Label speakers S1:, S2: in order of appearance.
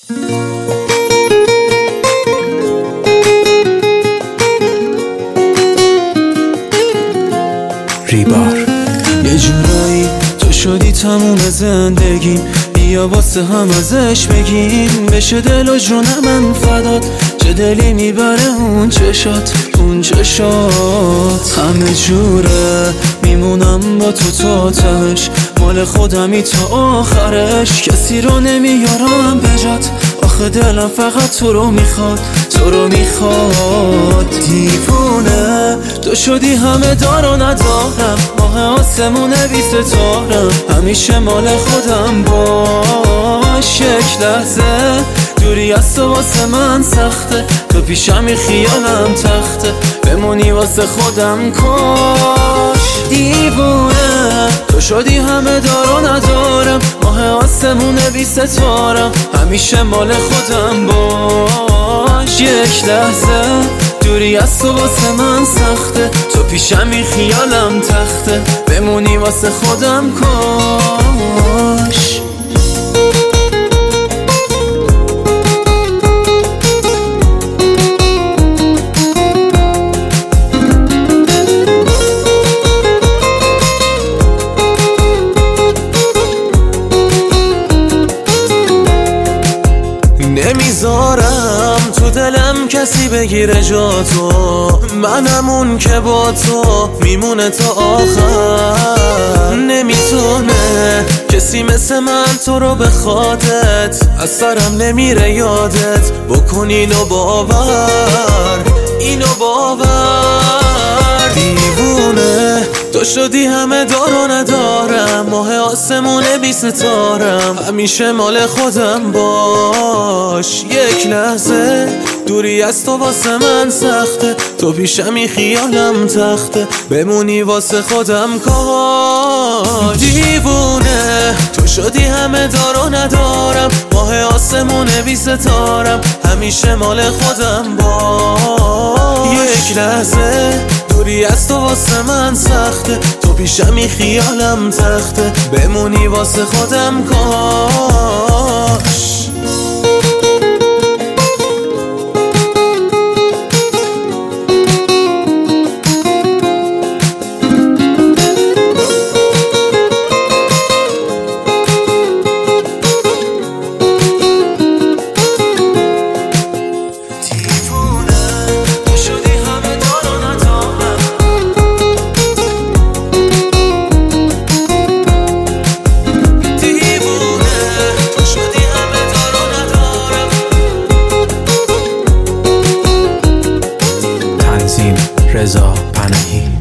S1: ریبار یه جورایی تو شدی تموم زندگیم، بیا واسه هم ازش بگیم، بشه دل و جون من فدات، چه دلی میبره اون چشات، اون چشات همه جوره، میمونم با تو تا تهش، مال خودمی تا آخرش، کسی رو نمیارم بجات، آخه دلم فقط تو رو میخواد، تو رو میخواد. دیوونه تو شدی همه دار و ندارم، ماه آسمونه بی ستارم، همیشه مال خودم باش. یک لحظه دوری از تو واسه من سخته، تو پیشمی خیالم تخته، بمونی واسه خودم کاش. دیوونه تو شدی همه دار و ندارم، ماه آسمونه بی ستارم، همیشه مال خودم باش. یک لحظه دوری از تو واسه من سخته، تو پیشمی خیالم تخته، بمونی واسه خودم کاش. نمیذارم تو دلم کسی بگیره جا تو، منم اون که با تو میمونه تا آخر. نمیتونه کسی مثل من تو رو بخوادت، از سرم نمیره یادت، بکن اینو باور، اینو باور. دیوونه تو شدی همه دار و ندارم، ماه آسمونه بی ستارم، همیشه مال خودم باش. یک لحظه دوری از تو واسه من سخته، تو پیشمی خیالم تخته، بمونی واسه خودم کاش. دیوونه تو شدی همه دار و ندارم، ماه آسمونه بی ستارم، همیشه مال خودم باش. یک لحظه دوری از تو واسه من سخته، تو پیشمی خیالم تخته، بمونی واسه خودم کاش. رضا پناهی